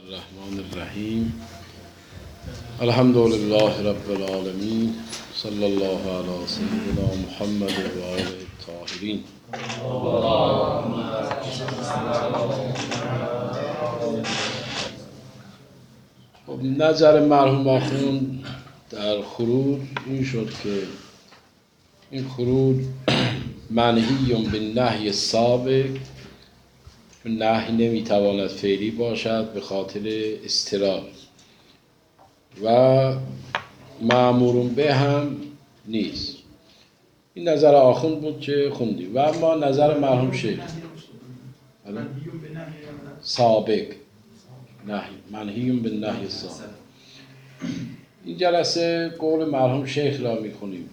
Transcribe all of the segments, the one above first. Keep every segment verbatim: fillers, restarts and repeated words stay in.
الرحمن الرحیم الحمد لله رب العالمین صلی الله علی سیدنا محمد و آله الطاهرین. خب نظر مرحوم آخوند در خروج این شد که این خروج منهی بالنهی السابق، چون نهی نمیتواند فعلی باشد به خاطر اضطرار، و مأمور به هم نیست. این نظر آخوند بود که خوندی. و اما نظر مرحوم شیخ سابق نهی منهی بالنهی السابق. این جلسه قول مرحوم شیخ را میخونیم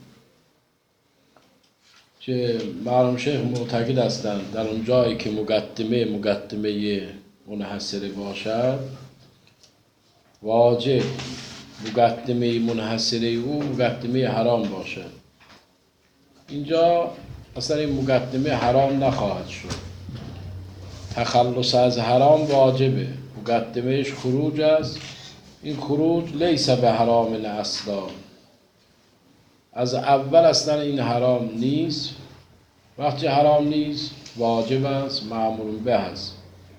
که مرحوم شیخ معتقد هستند در اون جایی که مقدمه مقدمه منحصره باشد، واجب مقدمه منحصره او مقدمه حرام باشد. اینجا اصلا این مقدمه حرام نخواهد شد. تخلص از حرام واجبه، مقدمهش خروج است. این خروج لیس به حرام اصلا، از اول اصلا این حرام نیست. وقتی حرام نیست واجب است، مأمور به است.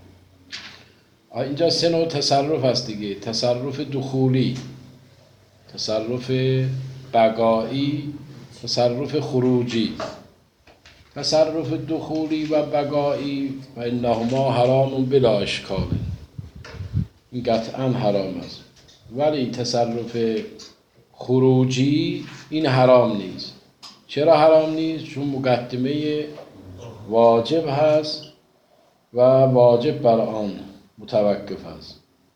اینجا سه نوع تصرف هست دیگه: تصرف دخولی، تصرف بقایی، تصرف خروجی. تصرف دخولی و بقایی و انهما حرام بلا اشکال، این قطعا حرام است. ولی تصرف خروجی این حرام نیست. چرا حرام نیست؟ چون مقدمه واجب هست و واجب بر آن متوقف است.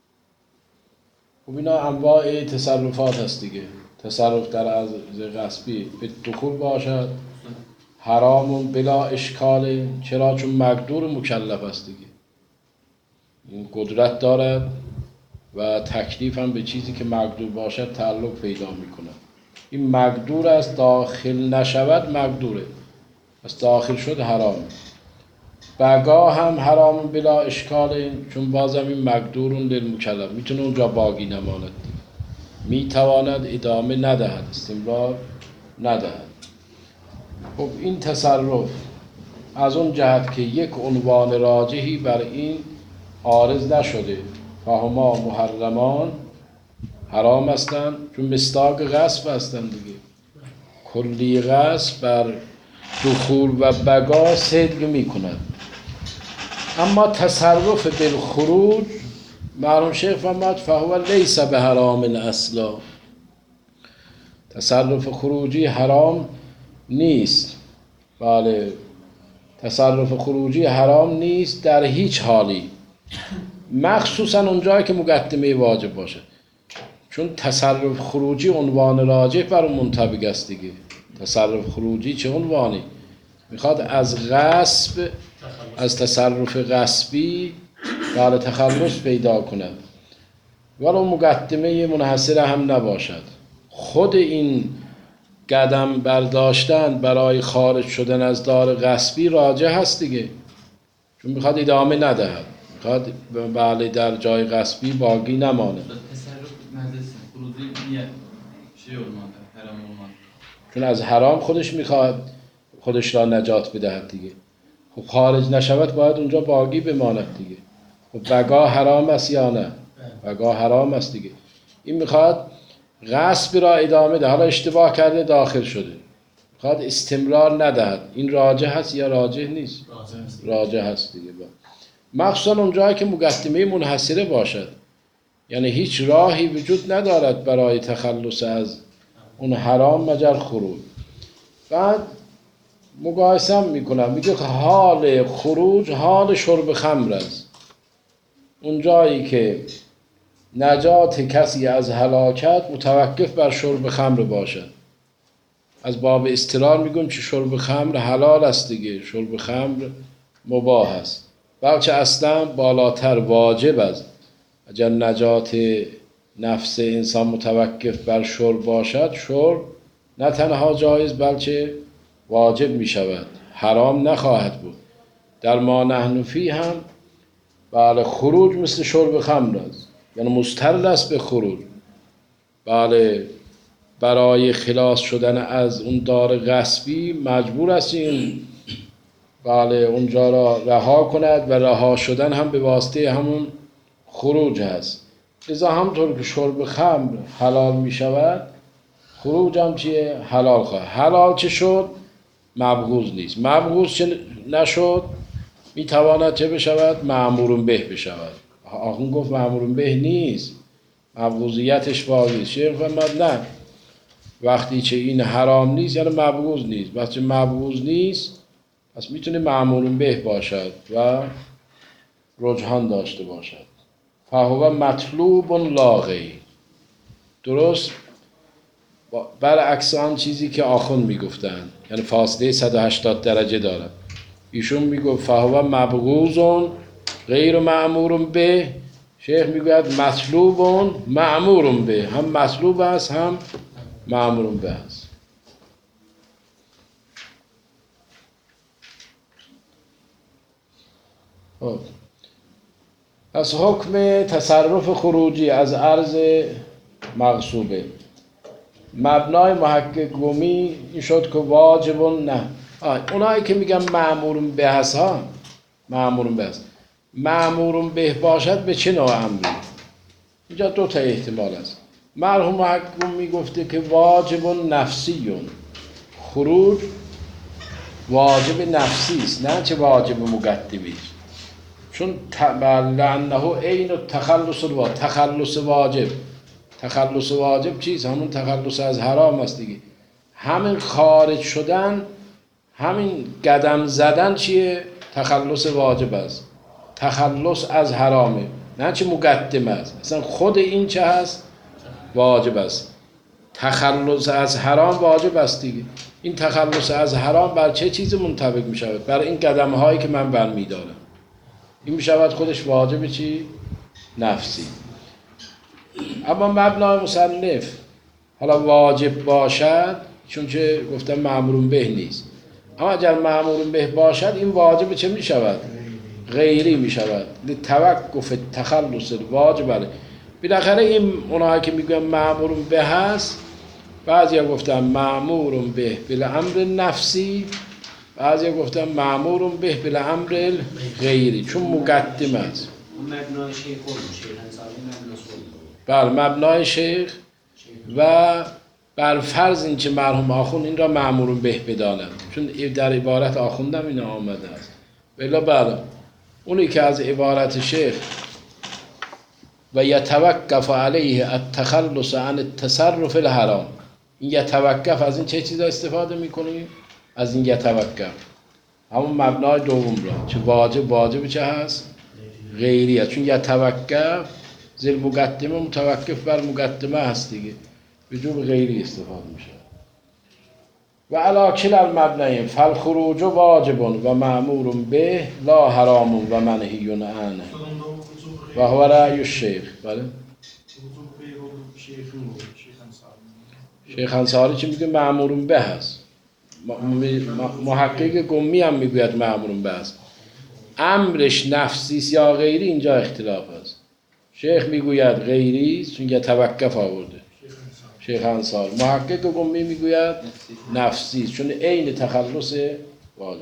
خب اینا انواع تصرفات هست دیگه. تصرف در عرض غصبی به دخول باشد حرام بلا اشکال. چرا؟ چون مقدور مکلف است دیگه، این قدرت دارد و تکلیف هم به چیزی که مقدور باشد تعلق پیدا میکنه. این مقدور است، داخل نشود مقدوره، پس داخل شد حرام. بقا هم حرام بلا اشکال، چون بازم این مقدورون للمکلف، میتونه اونجا باقی نماند، میتواند ادامه ندهد، استمرار ندهد. خب این تصرف از اون جهت که یک عنوان راجحی بر این عارض نشده، فهما محرمان، حرام هستند، چون مصداق غصب هستند دیگه. کلی غصب بر دخول و بقا صدق میکند. اما تصرف بالخروج مرحوم شیخ فرمود فهو لیس به حرام اصلا، تصرف خروجی حرام نیست. بله، تصرف خروجی حرام نیست در هیچ حالی، مخصوصا اونجایی که مقدمه واجب باشه، چون تصرف خروجی عنوان راجح بر اون منطبق است دیگه. تصرف خروجی چه عنوانی؟ میخواد از غصب، از تصرف غصبی بله تخلص پیدا کند، ولو مقدمه منحصره هم نباشد. خود این قدم برداشتن برای خارج شدن از دار غصبی راجح هست دیگه، چون میخواد ادامه ندهد، میخواد بله در جای غصبی باقی نمانه. چون از حرام خودش میخواد خودش را نجات بدهد دیگه. خب خارج نشود باید اونجا باقی بماند دیگه. خب بقا حرام است یا نه؟ بقا حرام است دیگه. این میخواد غصب را ادامه ده، حالا اشتباه کرده داخل شده، میخواد استمرار ندهد. این راجح هست یا راجح نیست؟ راجح هست دیگه. مخصوصا اونجایی که مقدمه منحصره باشد، یعنی هیچ راهی وجود ندارد برای تخلص از اون حرام مگر خروج. بعد مقایسه میکنم، میگه حال خروج حال شرب خمر است. اون جایی که نجات کسی از هلاکت متوقف بر شرب خمر باشد، از باب اضطرار میگم که شرب خمر حلال است دیگه، شرب خمر مباح است، بلکه اصلا بالاتر واجب است. اگر نجات نفس انسان متوقف بر شرب باشد، شرب نه تنها جایز بلکه واجب می شود، حرام نخواهد بود. در ما نحن فیه هم بله خروج مثل شرب خمر است. یعنی مضطر است به خروج. بله، برای خلاص شدن از اون دار غصبی مجبور است این بله اونجا را رها کند و رها شدن هم به واسطه همون خروج هست. لذا همطور که شرب خمر حلال می شود، خروج هم چیه؟ حلال خواهد. حلال چه شد؟ مبغوض نیست. مبغوض چه نشد؟ می تواند چه بشود؟ مأمور به بشود. آخون گفت مأمور به نیست، مبغوضیتش واضحه. شیخ فرمود نه، وقتی چه این حرام نیست یعنی مبغوض نیست. وقتی مبغوض نیست پس میتونه مأمور به باشد و رجحان داشته باشد. فهو مطلوب لا غیر. درست برعکس آن چیزی که آخون میگفتن، یعنی فاصله صد و هشتاد درجه دارد. ایشون میگفت فهو مبغوض غیر مأمور به، شیخ میگوید مطلوب مأمور به، هم مطلوب است هم مأمور به است. پس حکم تصرف خروجی از ارض مغصوبه، مبنای محقق گمی این شد که واجب نه. اونایی که میگن مأمور به هست ها، مأمور به هست، مأمور به باشد به چه نوع امری؟ اینجا دو تا احتمال است. مرحوم محقق میگفته که واجب نفسیون، خروج واجب نفسی است، نه چه واجب مقدمی است. چون لعنه عین تخلص الواجب، تخلص واجب، تخلص واجب چیست؟ همون تخلص از حرام است دیگه. همین خارج شدن، همین قدم زدن چیه؟ تخلص واجب است، تخلص از حرامه، نه چه مقدم است. اصلا خود این چه هست؟ واجب است. تخلص از حرام واجب است دیگه. این تخلص از حرام بر چه چیزی منطبق می شود؟ بر این قدم هایی که من برمی دارم. این می شود خودش واجب چی؟ نفسی. اما مبنای مصنف حالا واجب باشد، چون که گفتم مأمور به نیست، اما اگر مأمور به باشد این واجب چه می شود؟ غیری می شود. لتوقف تخلص واجب علیه. بالاخره این اونایی که میگن مأمور به هست، بعضی ها گفتن مأمور به بالامر نفسی، بعضی ها گفتن مأمور به بالامر غیری، چون مقدم است. مبنای شیخ بود، شیخ انصاری مبنای شیخ. بله، مبنای شیخ و بر فرض این که مرحوم آخوند این را مأمور به بدانند، چون در عبارت آخوندم این آمده است. بلا بله اونی که از عبارت شیخ و یتوقف علیه التخلص عن التصرف الحرام، این یتوقف از این چه چیزا استفاده میکنیم؟ از این یتوقف همون مبنای دوم را، چه واجب واجب چه هست؟ غیری هست. چون یتوقف زیر مقدمه متوقف بر مقدمه هست دیگه، به جور غیری استفاده میشه. و علی کلا المبنیین فالخروج واجب و مأمور به لا حرام و منهی عنه و هو رأی الشیخ. بله شیخ انصاری چی میگه؟ مأمور به هست. محقق گمی هم میگوید مأمور به هست. امرش نفسی یا غیری اینجا اختلاف است. شیخ میگوید غیری چون یه توقف آورده شیخ انصار. محقق گمی میگوید نفسی چون عین تخلص واجب.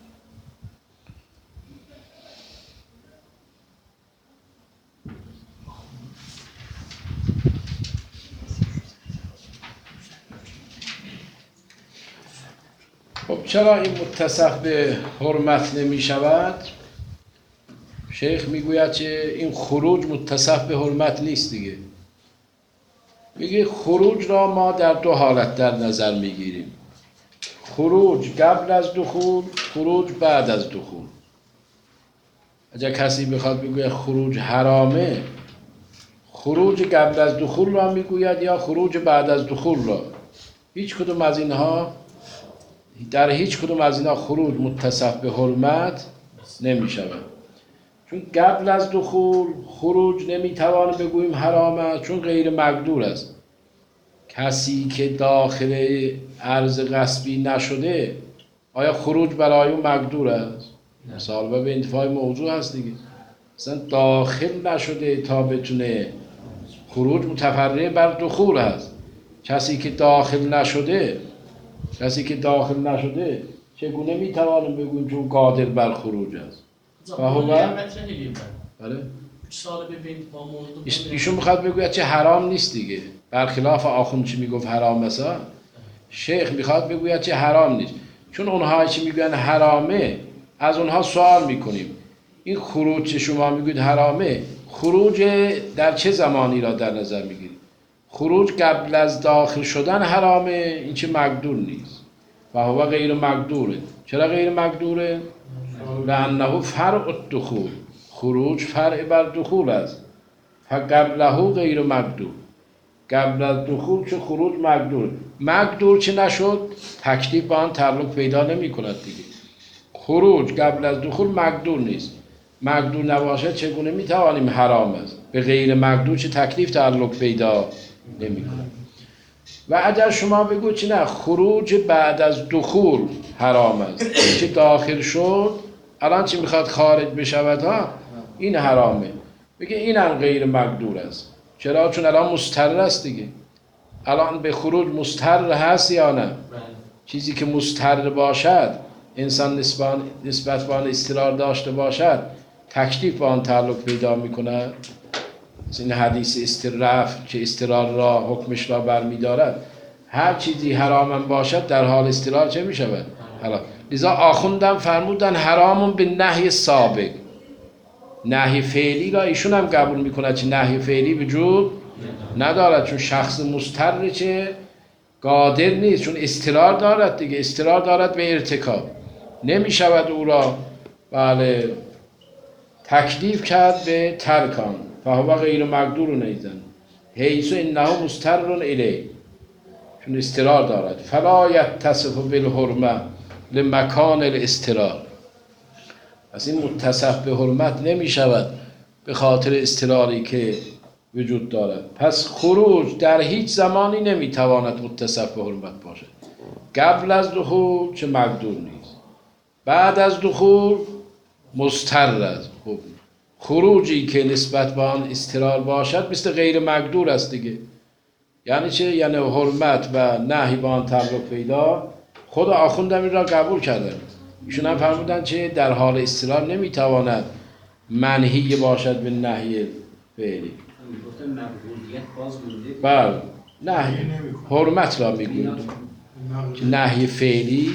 خب چرا این متصف به حرمت نمی شود؟ شیخ میگوید که این خروج متصف به حرمت نیست دیگه. میگه خروج را ما در دو حالت در نظر میگیریم: خروج قبل از دخول، خروج بعد از دخول. اگر کسی بخواد بگوید خروج حرامه، خروج قبل از دخول را میگوید یا خروج بعد از دخول را. هیچ کدوم از اینها، در هیچ کدوم از اینها خروج متصف به حرمت نمی شود. چون قبل از دخول خروج نمیتوان بگوییم حرام است، چون غیر مقدور است. کسی که داخل ارض غصبی نشده آیا خروج برای اون مقدور است؟ مثال به انتفاع موضوع هست دیگه. مثلا داخل نشده تا بتونه خروج متفرع بر دخول هست. کسی که داخل نشده کسی که داخل نشده چگونه میتوانیم بگوییم چون قادر بر خروج است؟ و هو بله سال ببینید با موضوع ایشون میخواد بگوید چه حرام نیست دیگه، برخلاف آخوند چی میگفت حرام مثلا شیخ میخواد بگوید چه حرام نیست، چون اونها چی میگن حرامه از اونها سوال میکنیم این خروج چه شما میگوید حرامه، خروج در چه زمانی را در نظر میگیرید؟ خروج قبل از داخل شدن حرامه، این چه مقدور نیست و هو غیر مقدوره. چرا غیر مقدوره؟ لانه فرع الدخول، خروج فرع بر دخول است. فقبله غیر مقدور، قبل از دخول چه خروج مقدور، مقدور چه نشد تکلیف با آن تعلق پیدا نمی کند دیگه. خروج قبل از دخول مقدور نیست، مقدور نباشد چگونه می توانیم حرام است؟ به غیر مقدور چه تکلیف تعلق پیدا نمی کند. و اگر شما بگو چه نه خروج بعد از دخول حرام است، چه داخل شد الان چی میخواد خارج بشود ها این حرامه، بگه اینم غیر مقدور است. چرا؟ چون الان مستر است دیگه، الان به خروج مستر هست یا نه؟ چیزی که مستر باشد انسان نسبت به آن استقرار داشته باشد تکلیف با آن تعلق پیدا میکند. این حدیث استرف که استقرار را حکمش را برمیدارد، هر چیزی حرام باشد در حال استقرار چه میشود؟ حرام. لذا آخوندم فرمودن حرامون به نهی سابق، نهی فعلی را ایشون هم قبول میکند چه نهی فعلی وجود ندارد، چون شخص مستر چه قادر نیست، چون استقرار دارد دیگه، استقرار دارد به ارتکاب، نمیشود او را بله تکلیف کرد به ترکان. فهو غیر مقدور نیزن حیث انه مستر الیه، چون استقرار دارد. فلا یتصف بالحرمه لمکان الاستقرار، از این متصف به حرمت نمی شود به خاطر استقراری که وجود دارد. پس خروج در هیچ زمانی نمی تواند متصف به حرمت باشد، قبل از دخول چه مقدور نیست، بعد از دخول مستر است. خب خروجی که نسبت به آن استقرار باشد مثل غیر مقدور است دیگه. یعنی چه؟ یعنی حرمت و نهی با آن تعلق پیدا. خود آخوندم این را قبول کردن، ایشون هم فرمودن چه در حال استقرار نمیتواند منهی باشد به نهی فعلی. بله نهی حرمت را میگوید که نهی فعلی.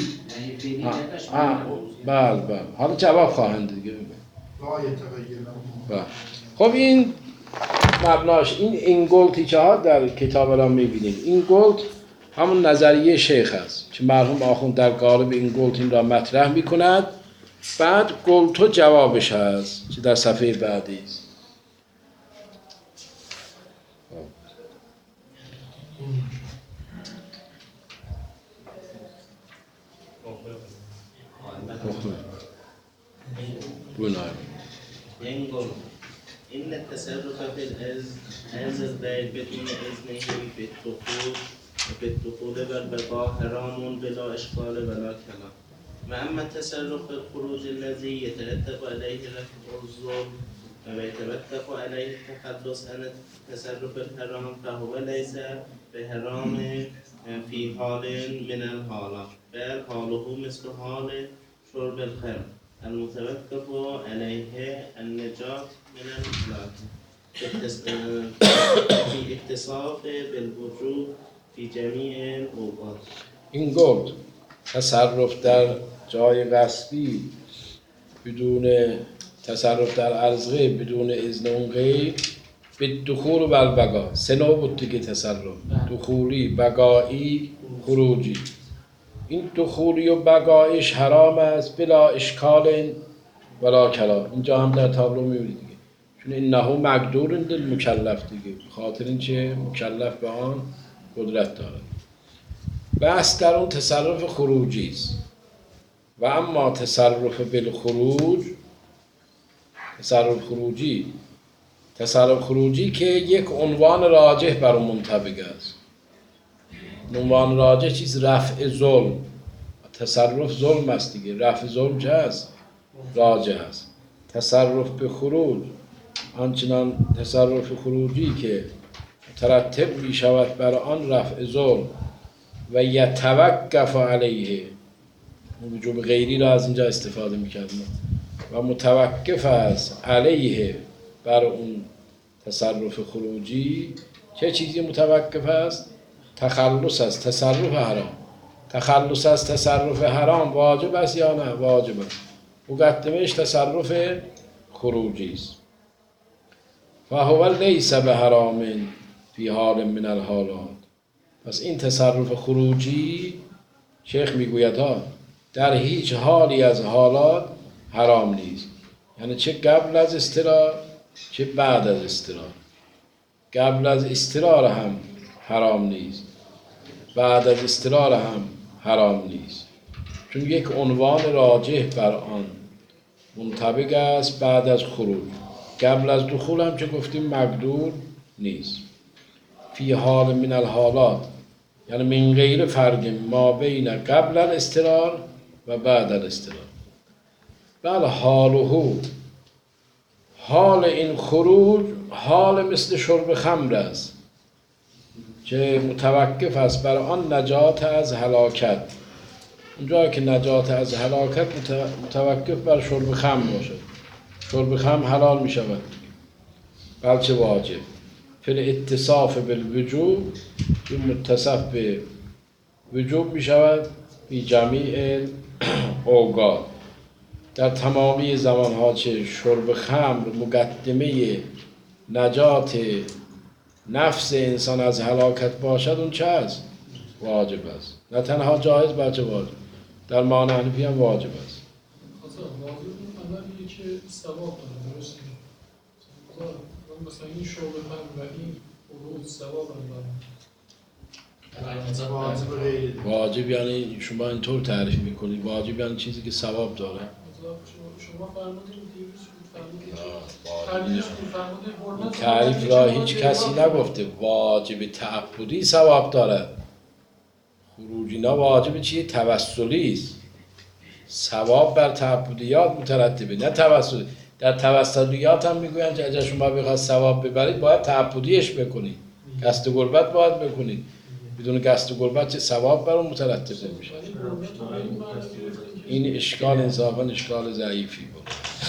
بله بله حالا جواب خواهند دیگه. بله خب این مبناش این اینگلتیچه ها در کتاب را میبینیم. اینگلت همون نظریه شیخ است که مرحوم آخوند در قالب اینگلت این را مطرح میکند، بعد گلتو جوابش هست که در صفحه بعدی است. ينقل إن التصرف في الأرض البيت بدون إذنه بالدخول بالدخول والبقاء حرام بلا إشكال ولا كلام. وأما التصرف في الخروج الذي يترتب عليه رفع الظلم ويترتب عليه التخلص عن التصرف الحرام فهو ليس بحرام في حال من الحالات، بل حاله مثل حال شرب الخمر المتوقف عليه النجاة من الهلاك في اتصاف بالوجوب في جميع الأوقات. این گفت تصرف در جای غصبی بدون تصرف در ارض غیب بدون اذن اون غیب به دخول و بقا سه نوع بود دیگه تصرف، دخولی، بقایی، خروجی. این دخولی و بقایش حرام است بلا اشکال ولا کلام. اینجا هم در تابلو میبینید دیگه، چون انه مقدور دل مکلف دیگه، خاطر این چه مکلف به آن قدرت دارد. بحث در اون تصرف خروجی است. و اما تصرف بالخروج، تصرف خروجی تصرف خروجی که یک عنوان راجح بر اون منطبق است. عنوان راجح چیز رفع ظلم، تصرف ظلم است دیگه، رفع ظلم چه است؟ راجح است. تصرف به خروج آنچنان تصرف خروجی که مترتب می شود بر آن رفع ظلم و یتوقف علیه، وجوب غیری را از اینجا استفاده میکردیم و متوقف است علیه بر اون تصرف خروجی. چه چیزی متوقف است؟ تخلص از تصرف حرام. تخلص از تصرف حرام واجب است یا نه؟ واجب است. مقدمهش تصرف خروجی است. فهو لیس به حرام فی حال من الحالات. پس این تصرف خروجی شیخ میگوید ها در هیچ حالی از حالات حرام نیست. یعنی چه قبل از استقرار چه بعد از استقرار. قبل از استقرار هم حرام نیست، بعد از استقرار هم حرام نیست، چون یک عنوان راجح بر آن منطبق است بعد از خروج. قبل از دخول هم چه گفتیم مقدور نیست. فی حال من الحالات یعنی من غیر فرق ما بین قبل الاضطرار و بعد الاضطرار. بل حاله، حال این خروج حال مثل شرب خمر است که متوقف است بر آن نجات از هلاکت. اونجا که نجات از هلاکت متوقف بر شرب خمر باشد، شرب خمر حلال می شود بلکه واجب. فل اتصاف بالوجوب که متصف به وجوب می شود بی جمیع اوقات، در تمامی زمانها چه شرب خمر مقدمه نجات نفس انسان از هلاکت باشد اون چه است؟ واجب است. نه تنها جایز بلکه واجب. در معنی حنفی هم واجب است. واجب عملیه که ثواب داره، درسته؟ مثلا این شعبه هم و این خروج ثواب هم داره. واجب یعنی شما اینطور تعریف میکنید واجب یعنی چیزی که ثواب داره. شما فرمودید دیروز تعریف را هیچ کسی نگفته واجب تعبدی ثواب دارد. خروجی نه واجب چیه؟ توسلی است. ثواب بر تعبدیات مترتبه نه توسلی. در توسلیات هم میگوین که اگر شما بخواد ثواب ببرید باید تعبدیش بکنید، قصد قربت باید بکنید. بدون قصد قربت چه ثواب بر اون مترتب نمیشه. این اشکال انصافا اشکال ضعیفی بود.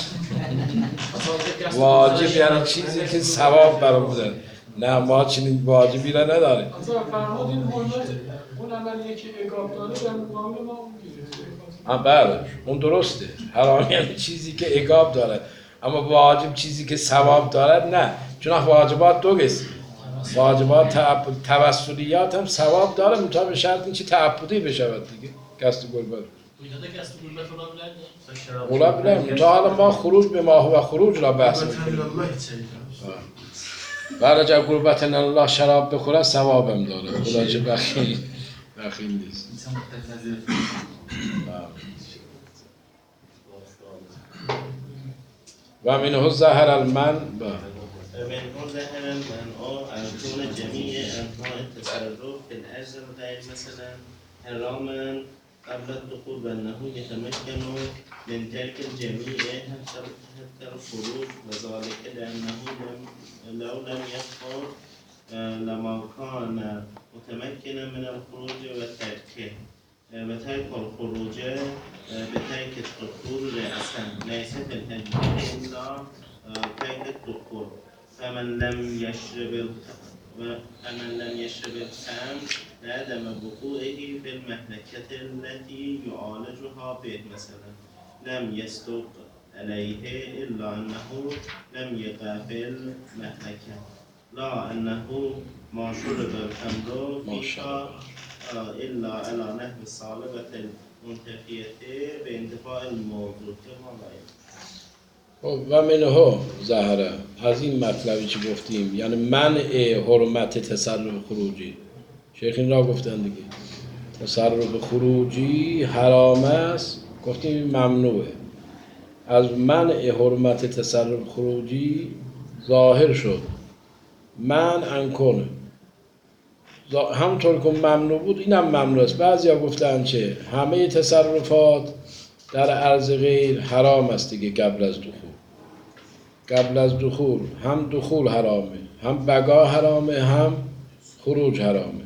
واجب یعنی چیزی که ثواب بر اون بوده. نه ما چنین واجبی را نداریم. فرمودین اون عملیه که عقاب داره در مقابل ما اون آه بله اون درسته. حرام یعنی چیزی که عقاب داره، اما واجب چیزی که ثواب دارد نه. چون واجبات دو قسم، واجبات تعبد توسلیات هم ثواب داره مطابق شرط این چی تعبدی بشود دیگه. قصد قربت اولا بلیم تا حالا ما خروج به ما و خروج را بحث میکنیم. بله اگر قربتن الله شراب بخوره ثوابم داره، خدا چه بخیل بخیل نیست. و منه ظهر المن منه ظهر المنع عن كون جميع أنواع التصرف في الأجر غير مثلا حراما قبل الدخول وأنه يتمكن من ترك الجميع حتى الخروج، وذلك لأنه لو لم يدخل لما كان متمكنا من الخروج وتركه وترك الخروج بترك الدخول رأسا ليس في الحديث إلا ترك الدخول. فمن لم يشرب فمن لم يشرب الخمر لعدم وقوعه في المهلكة التي يعالجها به مثلا لم يصدق عليه إلا أنه لم يقع في المهلكة، لا أنه ما شرب الخمر فيها إلا على نحو الصالبة المنتفية بانتفاع الموضوع. و منه ظهره از این مطلبی که گفتیم یعنی منع حرمت تصرف خروجی. شیخ این را گفتن دیگه تصرف خروجی حرام است، گفتیم ممنوعه. از منع حرمت تصرف خروجی ظاهر شد منع کنه همونطور که ممنوع بود اینم ممنوع است. بعضی ها گفتن چه همه تصرفات در عرض غیر حرام است دیگه. قبل از دخول قبل از دخول هم دخول حرامه هم بقا حرامه هم خروج حرامه.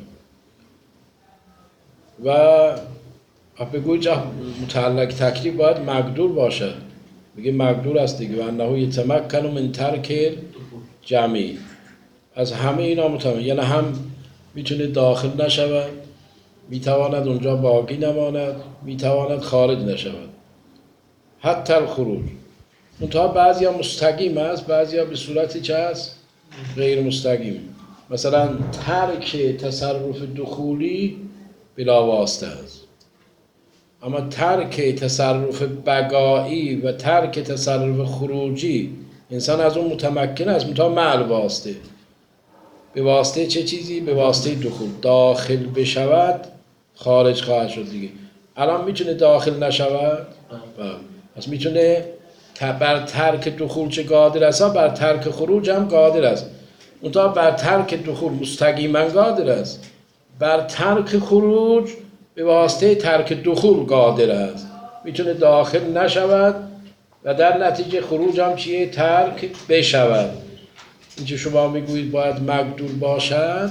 و بگوی جا متعلق تکلیف باید مقدور باشد، میگه مقدور است دیگه. و انه یتمکن من ترک جمعی، از همه اینا متمکن، یعنی هم میتونه داخل نشود، میتواند اونجا باقی نماند، میتواند خارج نشود، حتی الخروج. منتها بعضی ها مستقیم است، بعضی ها به صورتی چه است؟ غیر مستقیم. مثلا ترک تصرف دخولی بلا واسطه است، اما ترک تصرف بقایی و ترک تصرف خروجی انسان از اون متمکن است، منتها مع واسطه. به واسطه چه چیزی؟ به واسطه دخول. داخل بشود خارج خواهد شد دیگه. الان میتونه داخل نشود؟ پس میتونه بر ترک دخول چه قادر است، بر ترک خروج هم قادر است. منتها بر ترک دخول مستقیما قادر است، بر ترک خروج به واسطه ترک دخول قادر است. میتونه داخل نشود و در نتیجه خروج هم چیه؟ ترک بشود. این که شما میگویید باید مقدور باشد،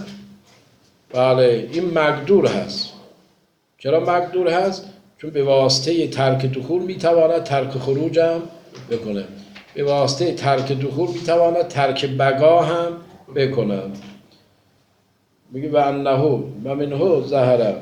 بله این مقدور هست. چرا مقدور هست؟ چون به واسطه ترک دخول میتواند ترک خروج هم بکنه، به واسطه ترک دخول میتواند ترک بقا هم بکنه. میگه و انه و منه ظهر،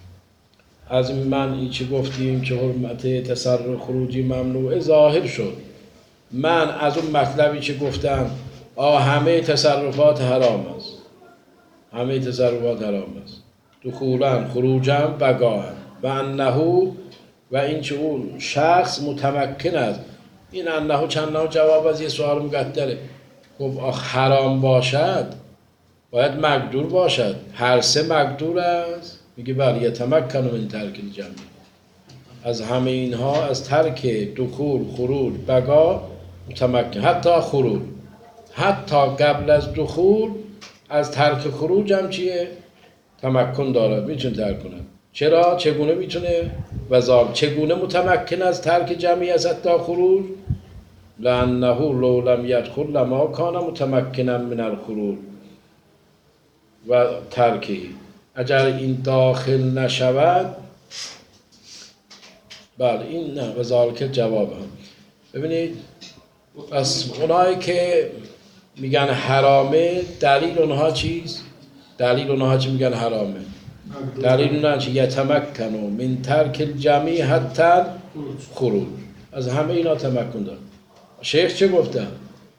از من این چی گفتیم که حرمت تصرف خروجی ممنوعه ظاهر شد. من از اون مطلبی که گفتم آه همه تصرفات حرام است، همه تصرفات حرام است، دخولا خروجا بقا، و انه و این که اون شخص متمکن است. این انه چند نوع جواب از یه سوال مقدره. خب حرام باشد باید مقدور باشد، هر سه مقدور است. میگه بله یتمکن من ترک الجمع، از همه اینها، از ترک دخول خروج بقا متمکن، حتی خروج، حتی قبل از دخول از ترک خروج هم چیه؟ تمکن دارد، میتونه ترک کنه. چرا؟ چگونه میتونه؟ وزال چگونه متمکن از ترک جمعی از حتی خروج؟ لانه لو لم یدخل لما کان متمکنا من الخروج و ترکی. اگر این داخل نشود، بله این نه وزال که جواب هم. ببینید پس اونایی که میگن حرامه، دلیل اونها چیست؟ دلیل اونها چی میگن حرامه؟ دلیل اونها چی؟ یتمکنو من ترک الجمعی حتی خروج، از همه اینا تمکن دارن. شیخ چه گفتن؟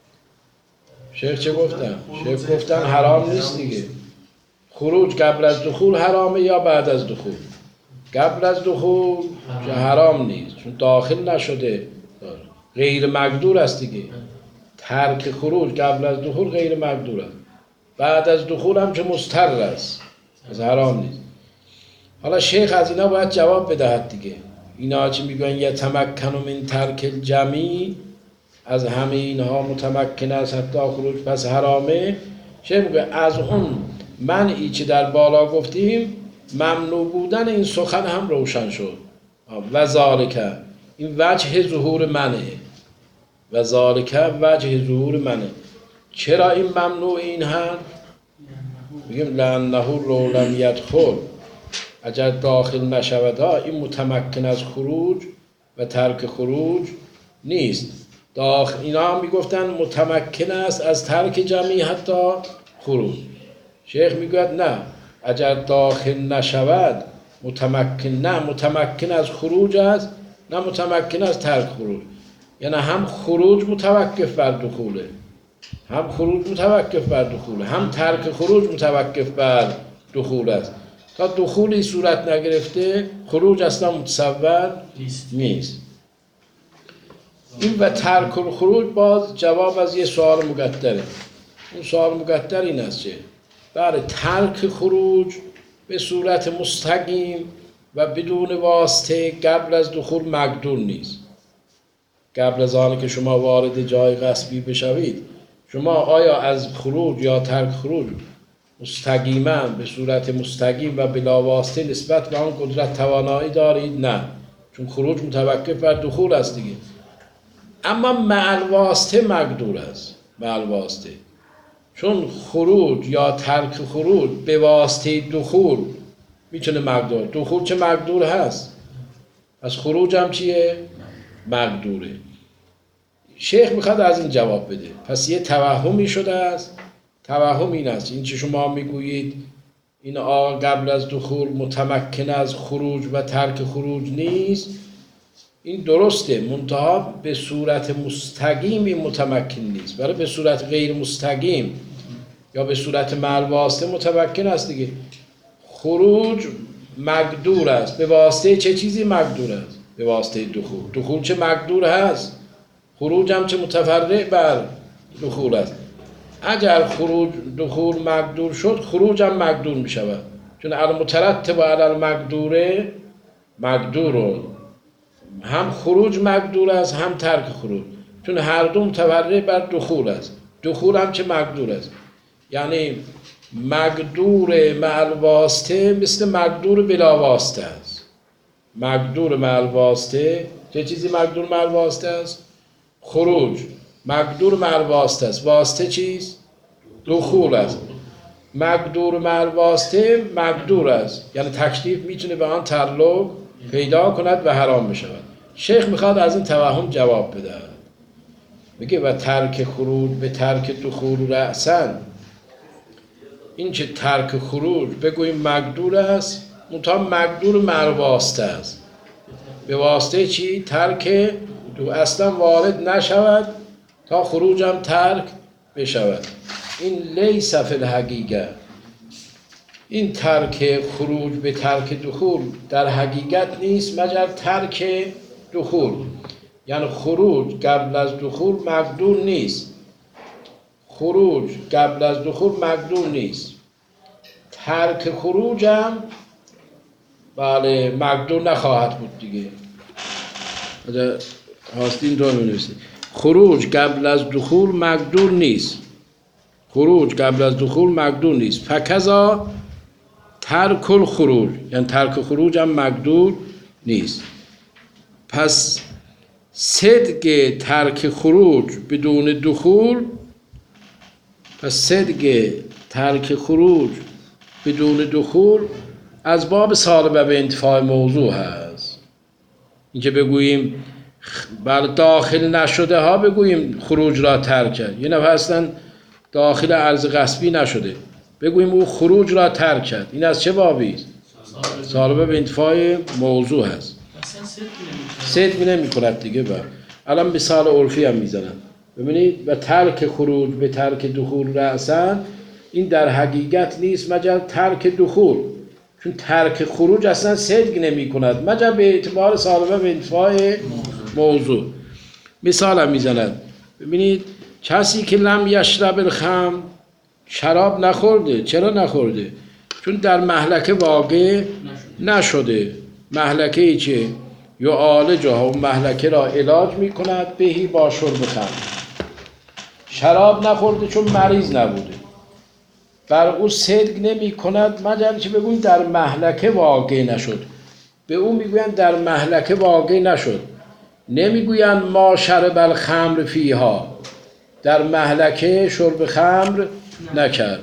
شیخ چه گفتن؟ شیخ گفتن حرام نیست دیگه. خروج قبل از دخول حرامه یا بعد از دخول؟ قبل از دخول که حرام نیست، چون داخل نشده، غیر مقدور است دیگه. ترک خروج قبل از دخول غیر مقدور است، بعد از دخول هم که مضطر است، از حرام نیست. حالا شیخ از اینا باید جواب بدهد دیگه. اینا چی میگن؟ یتمکن من ترک الجمعی، از همه اینها متمکن است حتی خروج، پس حرامه. شیخ میگه از اون منعی که در بالا گفتیم ممنوع بودن این سخن هم روشن شد. و ذالک، این وجه ظهور منه، و ذالک وجه ظهور منه. چرا این ممنوع این هم؟ میگیم لانه لو لم یدخل، اگر داخل نشود این متمکن از خروج و ترک خروج نیست. داخل اینا هم میگفتن متمکن است از ترک جمعی حتی خروج. شیخ میگوید نه، اگر داخل نشود متمکن، نه متمکن از خروج است، نه متمکن از ترک خروج. یعنی هم خروج متوقف بر دخوله، هم خروج متوقف بر دخوله، هم ترک خروج متوقف بر دخول است. تا دخولی صورت نگرفته خروج اصلا متصور نیست. این و ترک الخروج باز جواب از یه سوال مقدره. اون سوال مقدر این است که برای ترک خروج به صورت مستقیم و بدون واسطه قبل از دخول مقدور نیست. قبل از آن که شما وارد جای غصبی بشوید، شما آیا از خروج یا ترک خروج مستقیما به صورت مستقیم و بلا واسطه نسبت به آن قدرت توانایی دارید؟ نه، چون خروج متوقف بر دخول است دیگه. اما مع الواسطه مقدور است، مع الواسطه. چون خروج یا ترک خروج به واسطه دخول میتونه مقدور. دخول چه مقدور هست؟ از خروج هم چیه؟ مقدوره. شیخ میخواد از این جواب بده. پس یه توهمی شده است. توهم این است، این چه شما میگویید این آقا قبل از دخول متمکن از خروج و ترک خروج نیست، این درسته، منتها به صورت مستقیمی متمکن نیست، برای به صورت غیر مستقیم یا به صورت ملواسطه متمکن است دیگه. خروج مقدور است. به واسطه چه چیزی مقدور است؟ به واسطه دخول. دخول چه مقدور هست؟ خروج هم چه متفرع بر دخول است. اگر خروج دخول مقدور شد، خروج هم مقدور می شود، چون المترتب علی المقدوره مقدورون. هم خروج مقدور است هم ترک خروج، چون هر دو متفرع بر دخول است. دخول هم چه مقدور است، یعنی مقدور مع الواسطه مثل مقدور بلا واسطه است. مقدور مع الواسطه چه چیزی مقدور مع الواسطه است؟ خروج. مقدور مع الواسطه است. واسطه چیست؟ دخول است. مقدور مع الواسطه مقدور است، یعنی تکلیف میتونه به آن تعلق پیدا کند و حرام میشود. شیخ میخواد از این توهم جواب بده. میگه و ترک خروج به ترک دخول رأساً، این چه ترک خروج بگوییم مقدور است، منتها مقدور مع الواسطه است. به واسطه چی؟ ترک دو اصلا وارد نشود تا خروج هم ترک بشود. این لیس فی الحقیقه، این ترک خروج به ترک دخول در حقیقت نیست مگر ترک دخول، یعنی خروج قبل از دخول مقدور نیست. خروج قبل از دخول مقدور نیست. ترک خروج هم بله مقدور نخواهد بود دیگه. هاستین رو می‌نویسید. خروج قبل از دخول مقدور نیست. خروج قبل از دخول مقدور نیست. فکذا ترک الخروج، یعنی ترک خروج هم مقدور نیست. پس صدق ترک خروج بدون دخول، پس صدق ترک خروج بدون دخول از باب سالبه به انتفاع موضوع هست. اینکه بگوییم بر داخل نشده ها بگوییم خروج را ترک کرد، یه نفر اصلا داخل عرض غصبی نشده بگوییم او خروج را ترک کرد، این از چه بابی است؟ سالبه به انتفاع موضوع هست. صدق نمی کند دیگه. با الان مثال عرفی هم میزنن، ببینید و ترک خروج به ترک دخول رأساً، این در حقیقت نیست مگر ترک دخول، چون ترک خروج اصلا صدق نمی کند مگر به اعتبار سالبه به انتفاع موضوع. مثال هم میزنن، ببینید کسی که لم یشرب الخمر، شراب نخورده. چرا نخورده؟ چون در مهلکه واقع نشده. مهلکه چه؟ یا عالجها، اون مهلکه را علاج میکند بهی با شرب خمر. شراب نخورده چون مریض نبوده، بر او صدق نمی کند مگر چه بگویم در مهلکه واقع نشد. به او میگویند در مهلکه واقع نشد، نمیگویند ما شرب الخمر فیها، در مهلکه شرب خمر نکرد،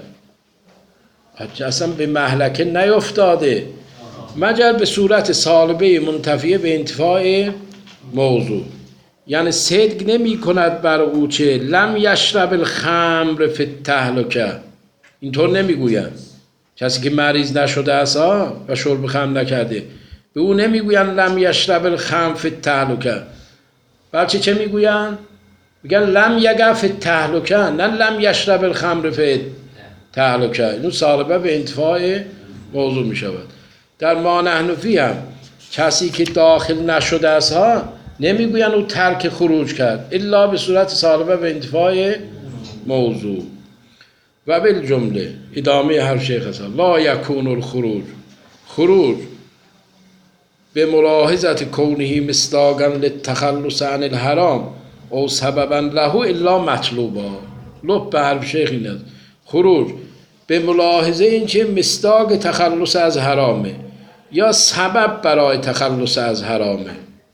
اصلا به مهلکه نیفتاده مگر به صورت سالبه منتفیه به انتفاع موضوع. یعنی صدق نمی کند بر او چه لم یشرب الخمر فی التهلکه، اینطور نمیگویند. کسی که مریض نشده است و شرب خمر نکرده به او نمیگویند لم یشرب الخمر فی التهلکه، بلکه چه میگویند؟ میگن لم یقع فی التهلکه، نه لم یشرب الخمر فی التهلکه. اینو سالبه به انتفاع موضوع میشود. در ما نحن فی هم کسی که داخل نشده است ها نمیگویند او ترک خروج کرد الا به صورت سالبه به انتفاع موضوع. و بالجمله ادامه هر شیخ هست لا یکون الخروج، خروج به ملاحظت کونه مصداقا للتخلص عن الحرام او سببا له الا مطلوبا. لب به حرف شیخ این است، خروج به ملاحظه این که مصداق تخلص از حرامه یا سبب برای تخلص از حرامه.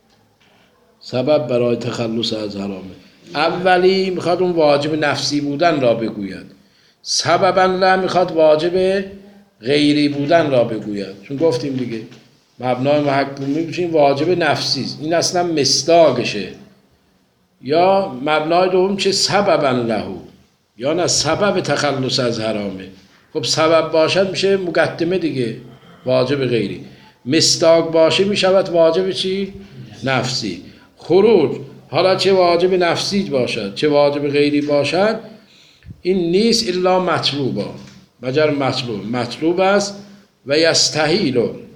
سبب برای تخلص از حرامه. اولی میخواد اون واجب نفسی بودن را بگوید، سببا له میخواد واجب غیری بودن را بگوید، چون گفتیم دیگه مبنای محکومی بشین واجب نفسی است، این اصلا مصداقشه. یا مبنای دوم چه سببا له، یا نه سبب تخلص از حرامه. خب سبب باشد میشه مقدمه دیگه، واجب غیری. مصداق باشه میشود واجب چی؟ نفسی. خروج حالا چه واجب نفسی باشد چه واجب غیری باشد، این نیست الا مطلوبا، مگر مطلوب مطلوب است. و یستحیل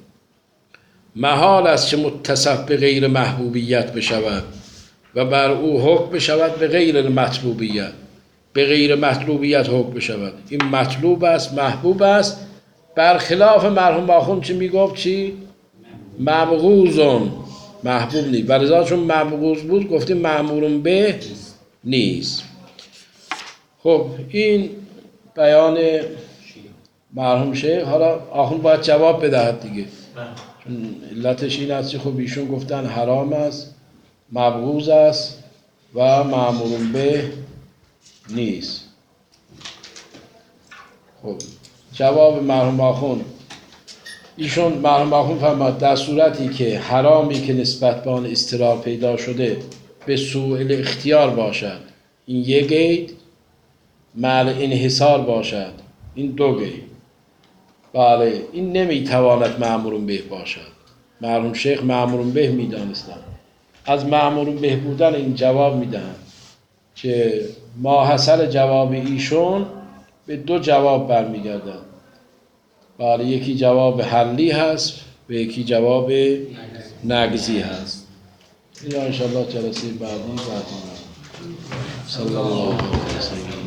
محال است که متصف به غیر محبوبیت بشود و بر او حکم بشود به غیر مطلوبیت، به غیر مطلوبیت حکم بشود. این مطلوب است محبوب است، برخلاف مرحوم آخوند چی میگفت؟ چی؟ مبغوضون، محبوب نیست. ولذا چون مبغوض بود گفتیم مأمور به نیست. خب این بیان مرحوم شیخ. حالا آخوند باید جواب بدهد دیگه، چون علتش این است که خب ایشون گفتن حرام است، مبغوض است و مأمور به نیست. خب جواب مرحوم آخوند، ایشون مرحوم آخوند فرماد در صورتی که حرامی که نسبت به آن اضطرار پیدا شده به سوء الاختیار باشد، این یک قید، مع انحصار باشد، این دو قید. بله این نمیتواند مأمور به باشد. مرحوم شیخ مأمور به میدانستند. از مأمور به بودن این جواب میدهند که ماحصل جواب ایشون به دو جواب برمیگردند. بله یکی جواب حلی هست و یکی جواب نقضی هست. این انشاءالله جلسه بعدی بعدی صلی الله علیه و سلم.